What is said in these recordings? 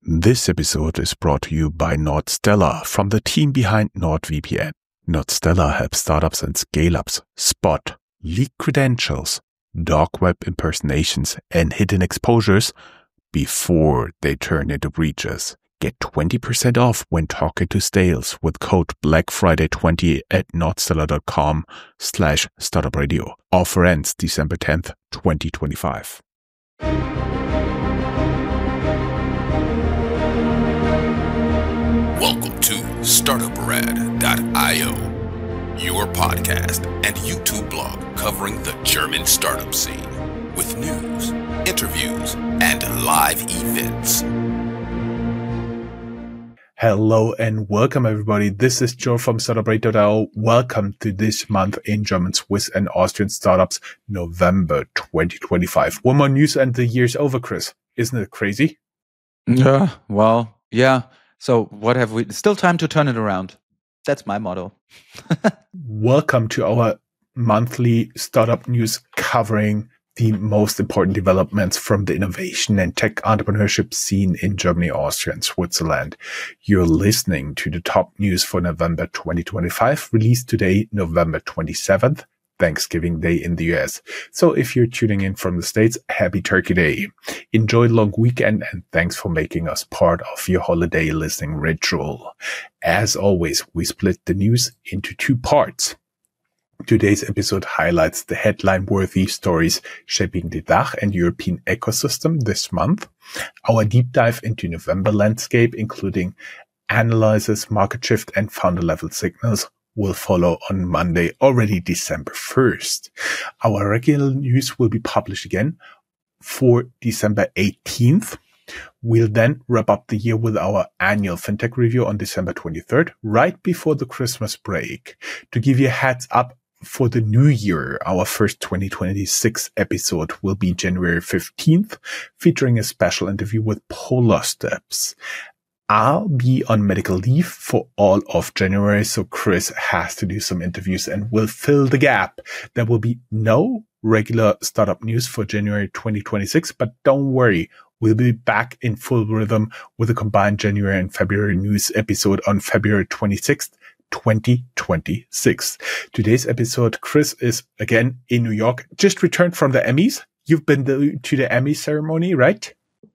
This episode is brought to you by Nordstella from the team behind NordVPN. Nordstella helps startups and scale-ups spot, leak credentials, dark web impersonations, and hidden exposures before they turn into breaches. Get 20% off when talking to sales with code BlackFriday20 at nordstella.com/startupradio. Offer ends December 10th, 2025. Welcome to StartupRad.io, your podcast and YouTube blog covering the German startup scene with news, interviews, and live events. Hello and welcome everybody. This is Joe from StartupRad.io. Welcome to this month in German, Swiss, and Austrian startups, November 2025. One more news and the year's over, Chris. Isn't it crazy? Yeah, well, yeah. So what have we? Still time to turn it around. That's my motto. Welcome to our monthly startup news covering the most important developments from the innovation and tech entrepreneurship scene in Germany, Austria, and Switzerland. You're listening to the top news for November 2025, released today, November 27th, Thanksgiving Day in the US. So if you're tuning in from the States, happy Turkey Day. Enjoy the long weekend and thanks for making us part of your holiday listening ritual. As always, we split the news into two parts. Today's episode highlights the headline-worthy stories shaping the DACH and European ecosystem this month. Our deep dive into November landscape, including analysis, market shift, and founder-level signals, will follow on Monday, already December 1st. Our regular news will be published again for December 18th. We'll then wrap up the year with our annual FinTech review on December 23rd, right before the Christmas break. To give you a heads up, for the new year, our first 2026 episode will be January 15th, featuring a special interview with Polar Steps. I'll be on medical leave for all of January, so Chris has to do some interviews and will fill the gap. There will be no regular startup news for January 2026, but don't worry, we'll be back in full rhythm with a combined January and February news episode on February 26th. 2026. Today's episode, Chris is again in New York, just returned from the Emmys. You've been to the Emmy ceremony, right?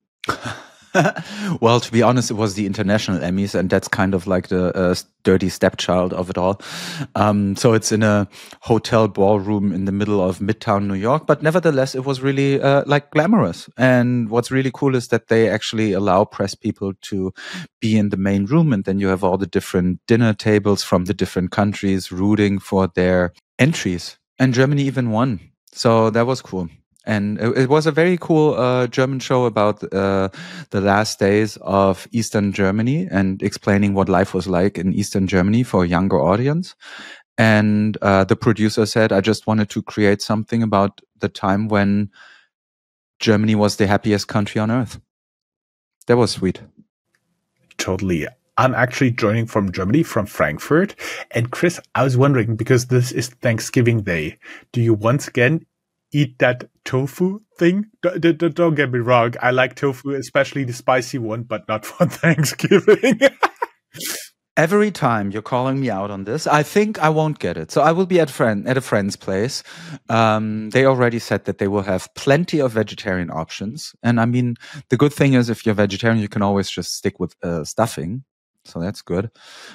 Well, to be honest, it was the international Emmys, and that's kind of like the dirty stepchild of it all. So it's in a hotel ballroom in the middle of Midtown New York, but nevertheless, it was really like glamorous. And what's really cool is that they actually allow press people to be in the main room, and then you have all the different dinner tables from the different countries rooting for their entries. And Germany even won. So that was cool. And it was a very cool German show about the last days of Eastern Germany and explaining what life was like in Eastern Germany for a younger audience. And the producer said, I just wanted to create something about the time when Germany was the happiest country on earth. That was sweet. Totally. I'm actually joining from Germany, from Frankfurt. And Chris, I was wondering, because this is Thanksgiving Day, do you once again eat that tofu thing? Don't get me wrong. I like tofu, especially the spicy one, but not for Thanksgiving. Every time you're calling me out on this, I think I won't get it. So I will be at a friend's place. They already said that they will have plenty of vegetarian options. And I mean, the good thing is if you're vegetarian, you can always just stick with stuffing. So that's good.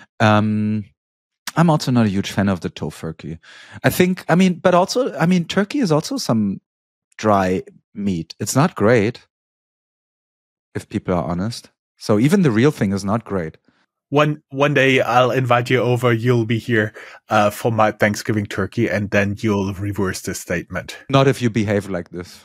I'm also not a huge fan of the tofurkey. Turkey is also some dry meat. It's not great, if people are honest. So even the real thing is not great. One day I'll invite you over. You'll be here for my Thanksgiving turkey, and then you'll reverse this statement. Not if you behave like this.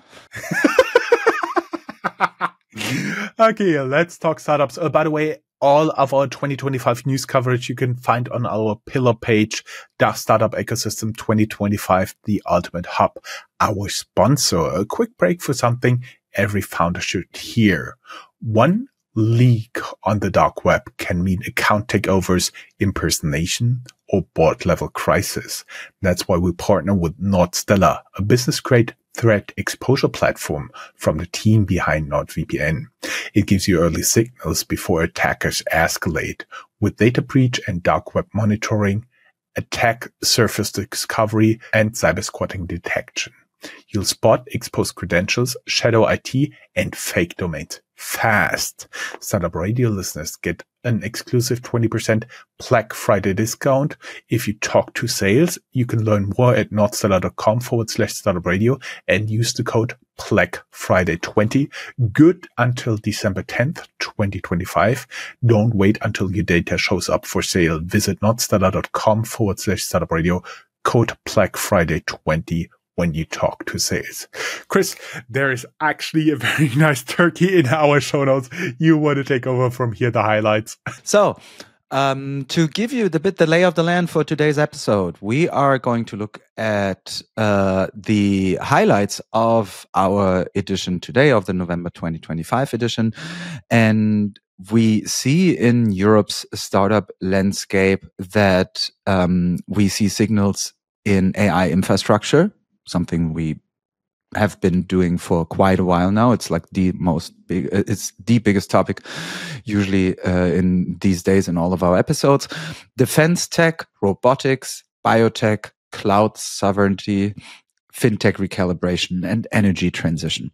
Okay, let's talk startups. By the way, all of our 2025 news coverage you can find on our pillar page, DACH Startup Ecosystem 2025, the Ultimate Hub, our sponsor. A quick break for something every founder should hear. One leak on the dark web can mean account takeovers, impersonation, or board level crisis. That's why we partner with Nordstella, a business grade threat exposure platform from the team behind NordVPN. It gives you early signals before attackers escalate with data breach and dark web monitoring, attack surface discovery, and cyber squatting detection. You'll spot exposed credentials, shadow IT, and fake domains fast. Startup Radio listeners get an exclusive 20% Black Friday discount. If you talk to sales, you can learn more at nordstellar.com/startupradio and use the code BlackFriday20. Good until December 10th, 2025. Don't wait until your data shows up for sale. Visit nordstellar.com/startupradio, code BlackFriday20 when you talk to sales. Chris, there is actually a very nice turkey in our show notes. You want to take over from here, the highlights. So, to give you the lay of the land for today's episode, we are going to look at the highlights of our edition today, of the November 2025 edition. And we see in Europe's startup landscape that we see signals in AI infrastructure, something we have been doing for quite a while now. It's like it's the biggest topic usually in these days in all of our episodes. Defense tech, robotics, biotech, cloud sovereignty, fintech recalibration, and energy transition.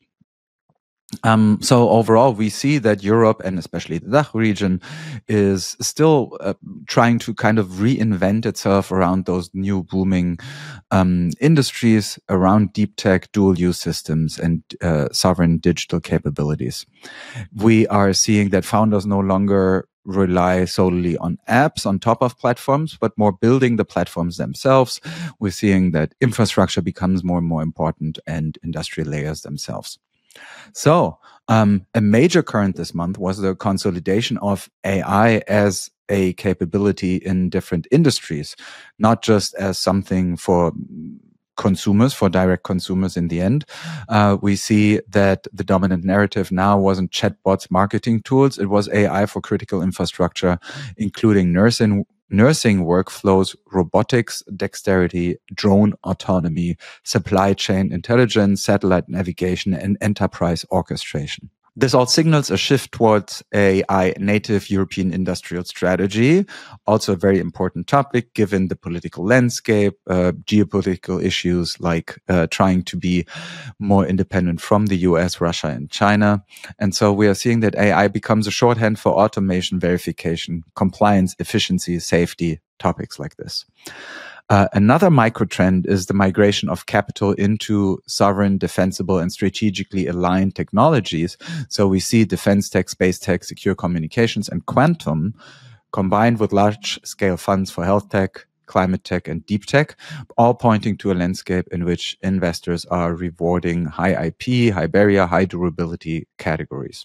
So overall, we see that Europe, and especially the DACH region, is still trying to kind of reinvent itself around those new booming industries around deep tech, dual use systems, and sovereign digital capabilities. We are seeing that founders no longer rely solely on apps on top of platforms, but more building the platforms themselves. We're seeing that infrastructure becomes more and more important, and industrial layers themselves. So, a major current this month was the consolidation of AI as a capability in different industries, not just as something for consumers, for direct consumers in the end. We see that the dominant narrative now wasn't chatbots, marketing tools. It was AI for critical infrastructure, including nursing workflows, robotics, dexterity, drone autonomy, supply chain intelligence, satellite navigation, and enterprise orchestration. This all signals a shift towards AI native European industrial strategy. Also a very important topic given the political landscape, geopolitical issues like trying to be more independent from the US, Russia, and China. And so we are seeing that AI becomes a shorthand for automation, verification, compliance, efficiency, safety, topics like this. Another micro trend is the migration of capital into sovereign, defensible, and strategically aligned technologies. So we see defense tech, space tech, secure communications, and quantum combined with large-scale funds for health tech, climate tech, and deep tech, all pointing to a landscape in which investors are rewarding high IP, high barrier, high durability categories.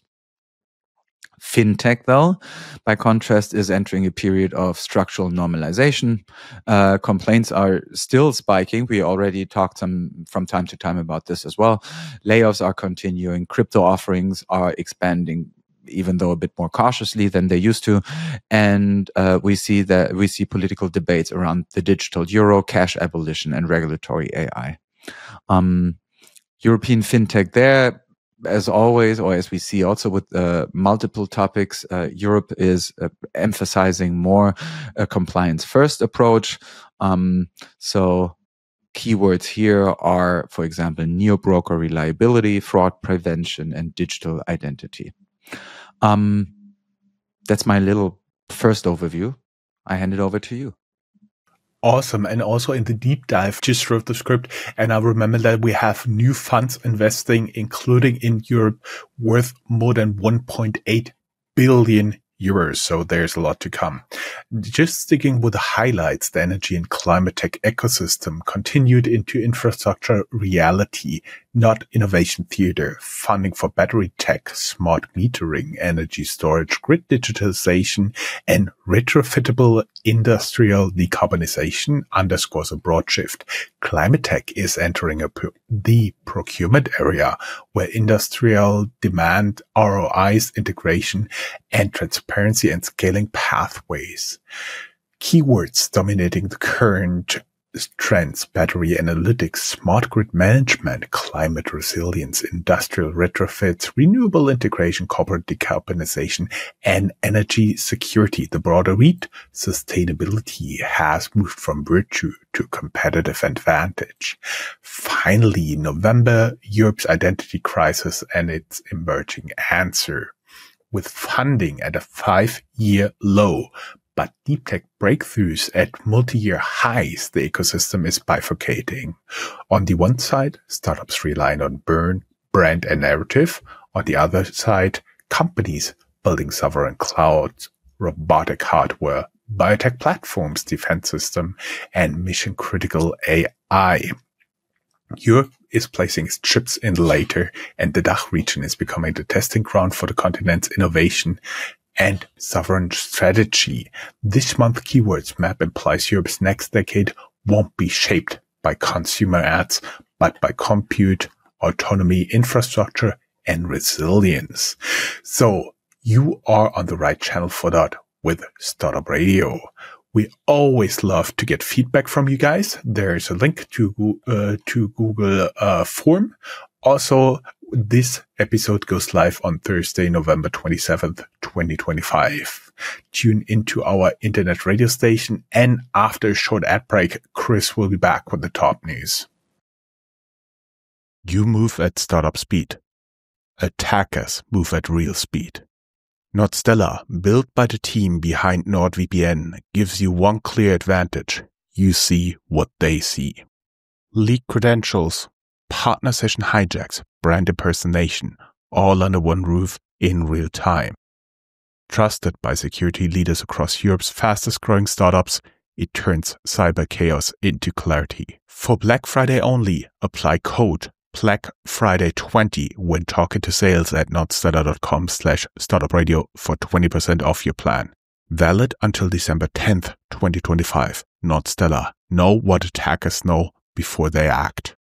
Fintech, though, by contrast, is entering a period of structural normalization. Complaints are still spiking. We already talked from time to time about this as well. Layoffs are continuing. Crypto offerings are expanding, even though a bit more cautiously than they used to. And we see political debates around the digital euro, cash abolition, and regulatory AI. European fintech there, as always, or as we see also with multiple topics, Europe is emphasizing more a compliance-first approach. So keywords here are, for example, neo-broker reliability, fraud prevention, and digital identity. That's my little first overview. I hand it over to you. Awesome. And also in the deep dive, just wrote the script, and I remember that we have new funds investing, including in Europe, worth more than 1.8 billion euros. So there's a lot to come. Just sticking with the highlights, the energy and climate tech ecosystem continued into infrastructure reality, not innovation theater. Funding for battery tech, smart metering, energy storage, grid digitalization, and retrofittable industrial decarbonization underscores a broad shift. Climate tech is entering the procurement area where industrial demand, ROIs, integration, and transparency and scaling pathways. Keywords dominating the current trends, battery analytics, smart grid management, climate resilience, industrial retrofits, renewable integration, corporate decarbonization, and energy security. The broader read, sustainability has moved from virtue to competitive advantage. Finally, November, Europe's identity crisis and its emerging answer. With funding at a 5-year low, but deep tech breakthroughs at multi-year highs, the ecosystem is bifurcating. On the one side, startups relying on brand and narrative. On the other side, companies building sovereign clouds, robotic hardware, biotech platforms, defense system, and mission-critical AI. Europe is placing its chips in later, and the DACH region is becoming the testing ground for the continent's innovation and sovereign strategy. This month Keywords Map implies Europe's next decade won't be shaped by consumer ads, but by compute, autonomy, infrastructure, and resilience. So you are on the right channel for that with Startup Radio. We always love to get feedback from you guys. There's a link to Google form. Also, this episode goes live on Thursday, November 27th, 2025. Tune into our internet radio station, and after a short ad break, Chris will be back with the top news. You move at startup speed. Attackers move at real speed. Nordstella, built by the team behind NordVPN, gives you one clear advantage. You see what they see. Leaked credentials, partner session hijacks, brand impersonation, all under one roof in real time. Trusted by security leaders across Europe's fastest growing startups, it turns cyber chaos into clarity. For Black Friday only, apply code BlackFriday20 when talking to sales at nordstella.com/startupradio for 20% off your plan. Valid until December 10th, 2025. Nordstella. Know what attackers know before they act.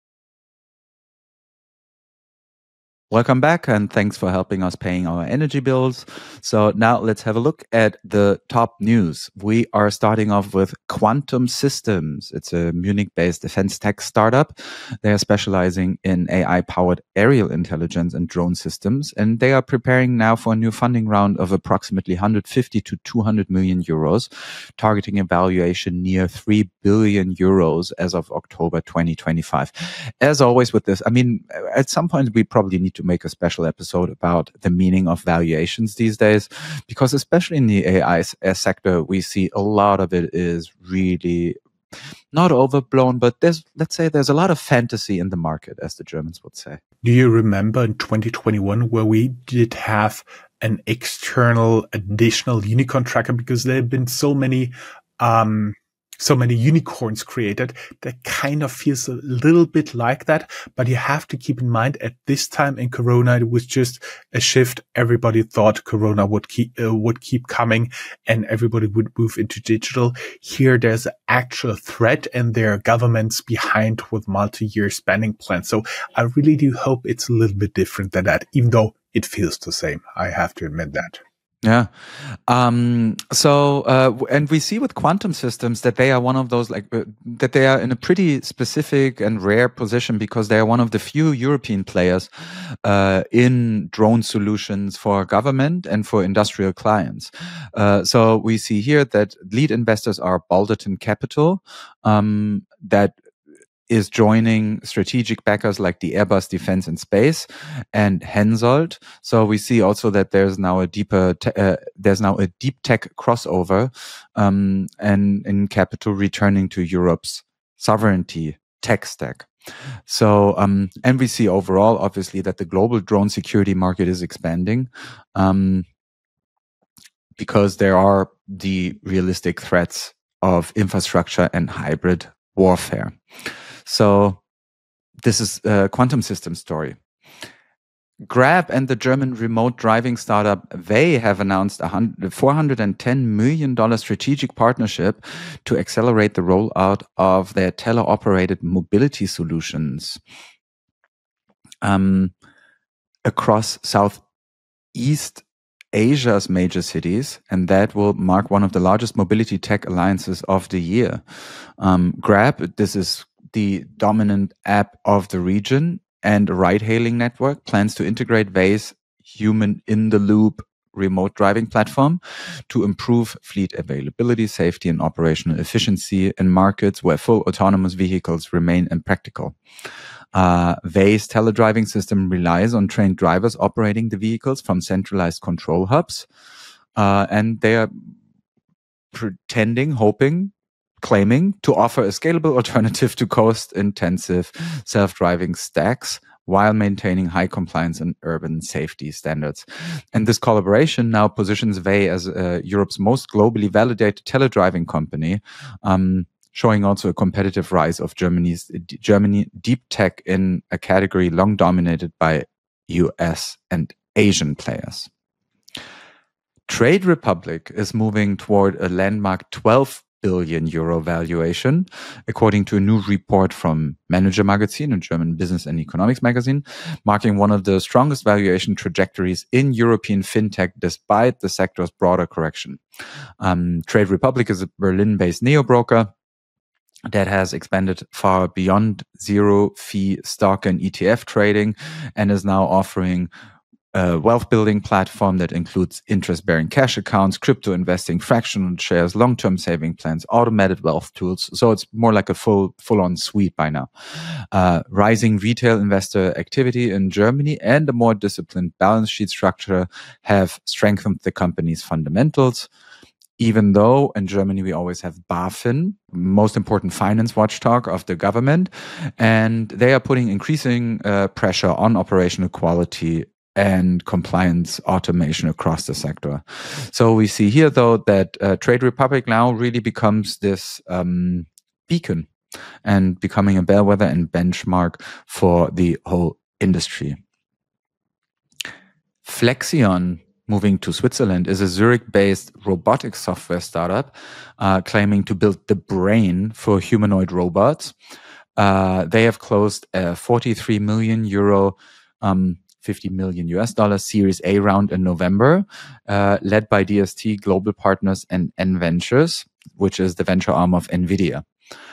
Welcome back, and thanks for helping us paying our energy bills. So now let's have a look at the top news. We are starting off with Quantum Systems. It's a Munich-based defense tech startup. They are specializing in AI-powered aerial intelligence and drone systems, and they are preparing now for a new funding round of approximately 150 to 200 million euros, targeting a valuation near 3 billion euros as of October 2025. As always with this, I mean, at some point we probably need to make a special episode about the meaning of valuations these days, because especially in the AI sector, we see a lot of it is really not overblown, but there's a lot of fantasy in the market, as the Germans would say. Do you remember in 2021 where we did have an external additional unicorn tracker, because there have been so many unicorns created that kind of feels a little bit like that. But you have to keep in mind, at this time in Corona, it was just a shift. Everybody thought Corona would keep coming and everybody would move into digital. Here, there's an actual threat, and there are governments behind with multi-year spending plans. So I really do hope it's a little bit different than that, even though it feels the same. I have to admit that. Yeah. And we see with Quantum Systems that they are one of those, that they are in a pretty specific and rare position, because they are one of the few European players in drone solutions for government and for industrial clients. So we see here that lead investors are Balderton Capital, that is joining strategic backers like the Airbus Defence and Space and Hensoldt. So we see also that there's now a deep tech crossover, and in capital returning to Europe's sovereignty tech stack. So, and we see overall, obviously, that the global drone security market is expanding, because there are the realistic threats of infrastructure and hybrid warfare. So this is a Quantum Systems story. Grab and the German remote driving startup, they have announced a $410 million strategic partnership to accelerate the rollout of their teleoperated mobility solutions across Southeast Asia's major cities, and that will mark one of the largest mobility tech alliances of the year. Grab, this is the dominant app of the region and a ride-hailing network, plans to integrate Waze human-in-the-loop remote driving platform to improve fleet availability, safety, and operational efficiency in markets where full autonomous vehicles remain impractical. Waze teledriving system relies on trained drivers operating the vehicles from centralized control hubs, and they are claiming to offer a scalable alternative to cost-intensive self-driving stacks while maintaining high compliance and urban safety standards. And this collaboration now positions Waze as Europe's most globally validated teledriving company, showing also a competitive rise of Germany deep tech in a category long dominated by US and Asian players. Trade Republic is moving toward a landmark 12 billion euro valuation, according to a new report from Manager Magazin, a German business and economics magazine, marking one of the strongest valuation trajectories in European fintech despite the sector's broader correction. Trade Republic is a Berlin-based neo-broker that has expanded far beyond zero-fee stock and ETF trading and is now offering a wealth building platform that includes interest-bearing cash accounts, crypto investing, fractional shares, long-term saving plans, automated wealth tools. So it's more like a full-on suite by now. Rising retail investor activity in Germany and a more disciplined balance sheet structure have strengthened the company's fundamentals. Even though in Germany we always have BaFin, most important finance watchdog of the government, and they are putting increasing pressure on operational quality and compliance automation across the sector. So we see here, though, that Trade Republic now really becomes this beacon and becoming a bellwether and benchmark for the whole industry. Flexion, moving to Switzerland, is a Zurich-based robotics software startup claiming to build the brain for humanoid robots. They have closed a 43 million euro $50 million Series A round in November, led by DST Global Partners and N-Ventures, which is the venture arm of NVIDIA.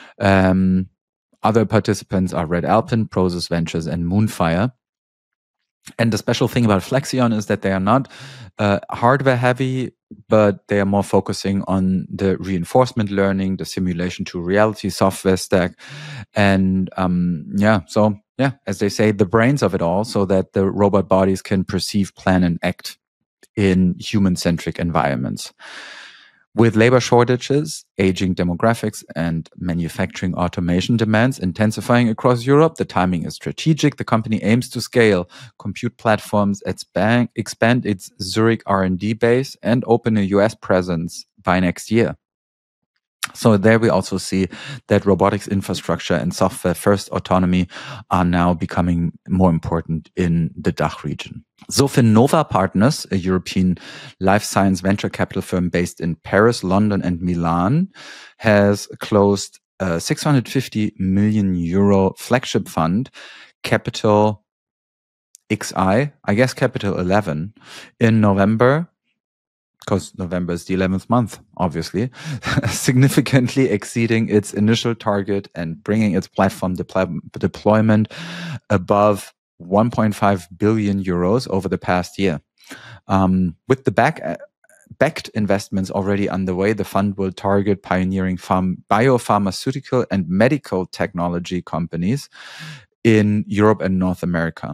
Other participants are Red Alpine, Prosus Ventures, and Moonfire. And the special thing about Flexion is that they are not hardware heavy, but they are more focusing on the reinforcement learning, the simulation to reality software stack. And as they say, the brains of it all, so that the robot bodies can perceive, plan, and act in human-centric environments. With labor shortages, aging demographics, and manufacturing automation demands intensifying across Europe, the timing is strategic. The company aims to scale compute platforms, expand its Zurich R&D base, and open a US presence by next year. So there we also see that robotics infrastructure and software-first autonomy are now becoming more important in the DACH region. So Finnova Partners, a European life science venture capital firm based in Paris, London, and Milan, has closed a 650 million euro flagship fund, Capital XI, I guess Capital 11, in November, because November is the 11th month, obviously, significantly exceeding its initial target and bringing its platform deployment above 1.5 billion euros over the past year. With the backed investments already underway, the fund will target pioneering biopharmaceutical and medical technology companies in Europe and North America.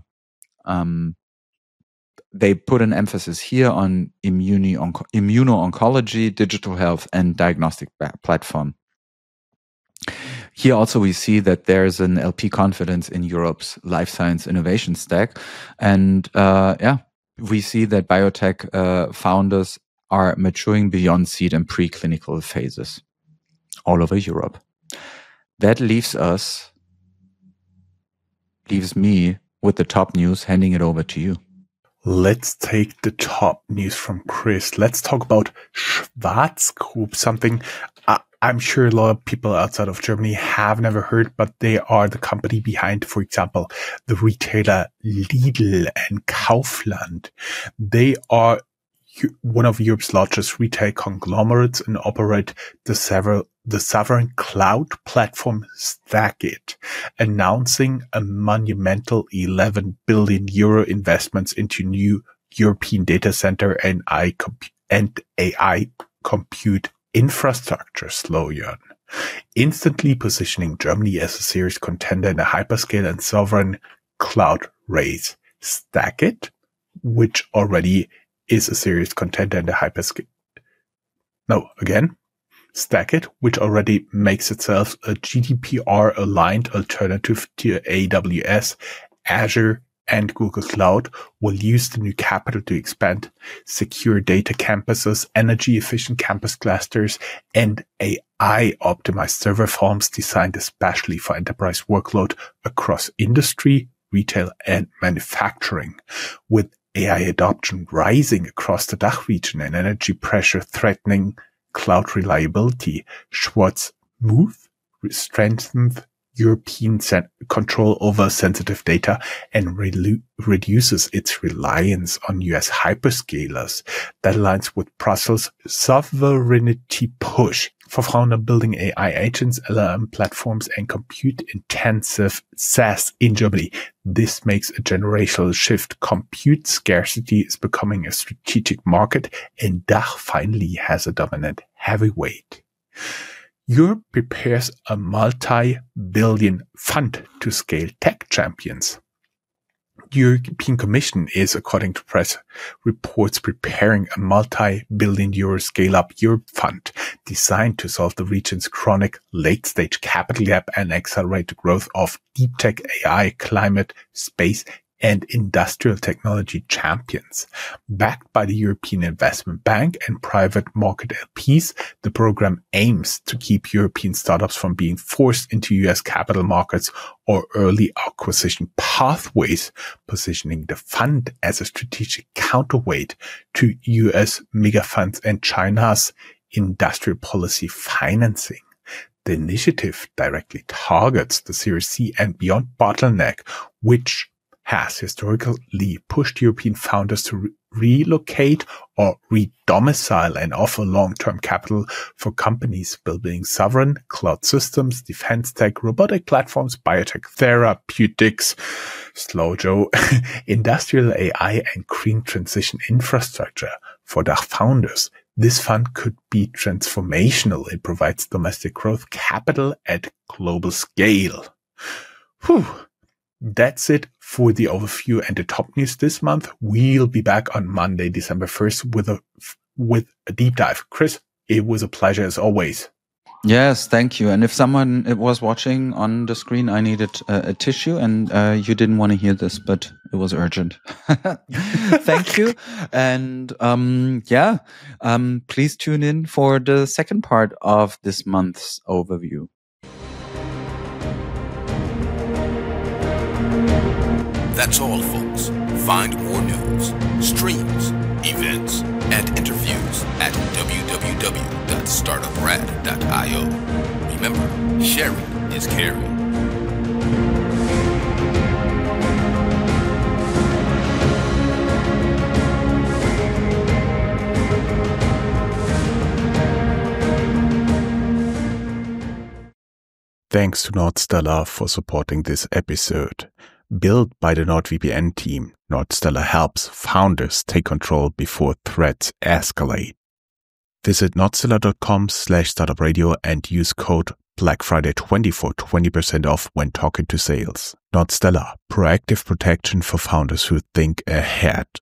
They put an emphasis here on immuno-oncology, digital health, and diagnostic platform. Here also we see that there's an LP confidence in Europe's life science innovation stack. And we see that biotech founders are maturing beyond seed and preclinical phases all over Europe. That leaves me with the top news, handing it over to you. Let's take the top news from Chris. Let's talk about Schwarz Group, something I'm sure a lot of people outside of Germany have never heard, but they are the company behind, for example, the retailer Lidl and Kaufland. They are one of Europe's largest retail conglomerates and operate the sovereign cloud platform StackIt, announcing a monumental 11 billion euro investments into new European data center and AI compute infrastructure, Slojan, instantly positioning Germany as a serious contender in a hyperscale and sovereign cloud race. StackIt, which already is a serious contender in the hyperscale. StackIt, which already makes itself a GDPR-aligned alternative to AWS, Azure, and Google Cloud, will use the new capital to expand secure data campuses, energy-efficient campus clusters, and AI-optimized server farms designed especially for enterprise workload across industry, retail, and manufacturing. With AI adoption rising across the DACH region and energy pressure threatening cloud reliability, Schwartz move strengthens European control over sensitive data and reduces its reliance on US hyperscalers. That aligns with Brussels' sovereignty push for founder building AI agents, LLM platforms, and compute-intensive SaaS in Germany. This makes a generational shift. Compute scarcity is becoming a strategic market, and DACH finally has a dominant heavyweight. Europe prepares a multi-billion fund to scale tech champions. The European Commission is, according to press reports, preparing a multi-billion euro Scale-Up Europe fund designed to solve the region's chronic late-stage capital gap and accelerate the growth of deep tech, AI, climate, space, and industrial technology champions. Backed by the European Investment Bank and private market LPs, the program aims to keep European startups from being forced into US capital markets or early acquisition pathways, positioning the fund as a strategic counterweight to US mega funds and China's industrial policy financing. The initiative directly targets the Series C and beyond bottleneck, which has historically pushed European founders to relocate or re-domicile and offer long-term capital for companies building sovereign cloud systems, defense tech, robotic platforms, biotech therapeutics, Slojo, industrial AI, and green transition infrastructure. For DACH founders, this fund could be transformational. It provides domestic growth capital at global scale. That's it for the overview and the top news this month. We'll be back on Monday, December 1st with a deep dive. Chris, it was a pleasure as always. Yes, thank you. And if someone was watching on the screen, I needed a tissue, and you didn't want to hear this, but it was urgent. Thank you. And please tune in for the second part of this month's overview. That's all, folks. Find more news, streams, events, and interviews at www.startuprad.io. Remember, sharing is caring. Thanks to Nordstellar for supporting this episode. Built by the NordVPN team, Nordstellar helps founders take control before threats escalate. Visit nordstellar.com/startupradio and use code BlackFriday20 for 20% off when talking to sales. Nordstellar, proactive protection for founders who think ahead.